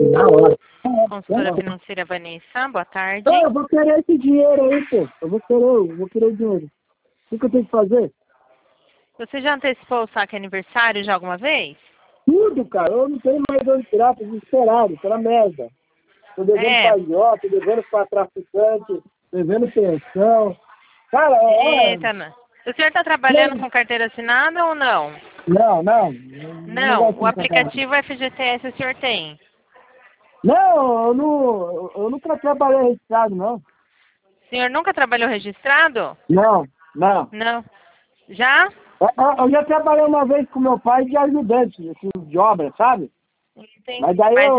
Na hora. Consultora financeira Vanessa, boa tarde. Eu vou querer esse dinheiro aí, pô. Eu vou querer o dinheiro. O que eu tenho que fazer? Você já antecipou o saque aniversário já alguma vez? Tudo, cara. Eu não tenho mais onde tirar, tô desesperado, pela merda. Tô devendo pra idiota, tô devendo pra traficante, devendo pensão. Cara, Eita, não. O senhor está trabalhando com carteira assinada ou não? Não, não. Não, gosto o de trabalhar. aplicativo FGTS o senhor tem. Não, eu nunca trabalhei registrado, não. O senhor nunca trabalhou registrado? Não, não. Não. Já? Eu já trabalhei uma vez com meu pai de ajudante, assim, de obra, sabe? Entendi. Mas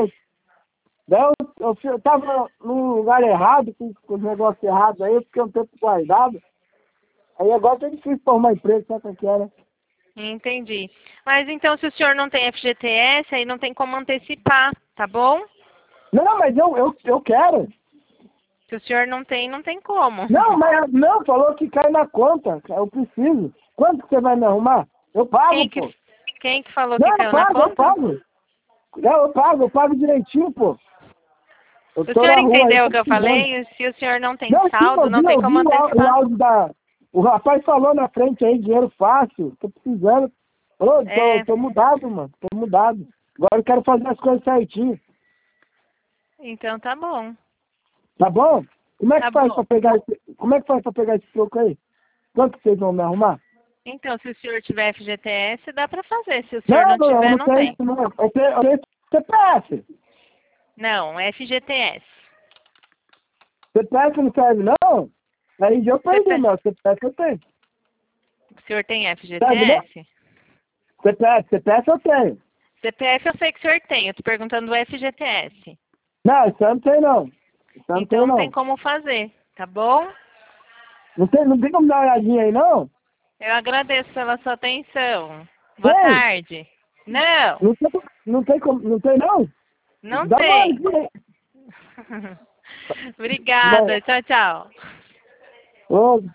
eu tava num lugar errado, com os negócios errados aí, eu fiquei um tempo guardado. Aí agora tá difícil pra arrumar emprego, sabe o que era? Entendi. Mas então, se o senhor não tem FGTS, aí não tem como antecipar, tá bom? Não, mas eu quero. Se o senhor não tem, não tem como. Não, mas não, falou que cai na conta, eu preciso. Quanto que você vai me arrumar? Eu pago, pô. Quem que falou Não, que caiu na conta? eu pago. Não, eu pago direitinho, pô. Eu O tô senhor na rua aí, entendeu tô o que eu precisando. falei? Se o senhor não tem Não, sim, saldo, não tem eu vi como o antecipar. áudio da... O rapaz falou na frente aí, dinheiro fácil, tô precisando. Tô mudado, mano, tô mudado. Agora eu quero fazer as coisas certinho. Então tá bom. Tá bom? Como é que Tá faz bom. pra pegar esse troco aí? Quanto que vocês vão me arrumar? Então, se o senhor tiver FGTS, dá pra fazer. Se o senhor Não, não eu tiver, não não tenho tem. isso, não. Eu tenho CPF. Não, FGTS. CPF não serve, não? Aí eu perdi, meu. CPF eu tenho. O senhor tem Serve, não? FGTS? CPF eu tenho. CPF eu sei que o senhor tem. Eu tô perguntando do FGTS. Não, isso eu não tenho, não. Isso eu não Então tenho, não tem não. como fazer, tá bom? Não tem como dar uma olhadinha aí, não? Eu agradeço pela sua atenção. Boa Tem? tarde. Não, Não tem como, não tem, não? não Dá uma tem. olhadinha aí. Obrigada. Tchau, tchau. Ô,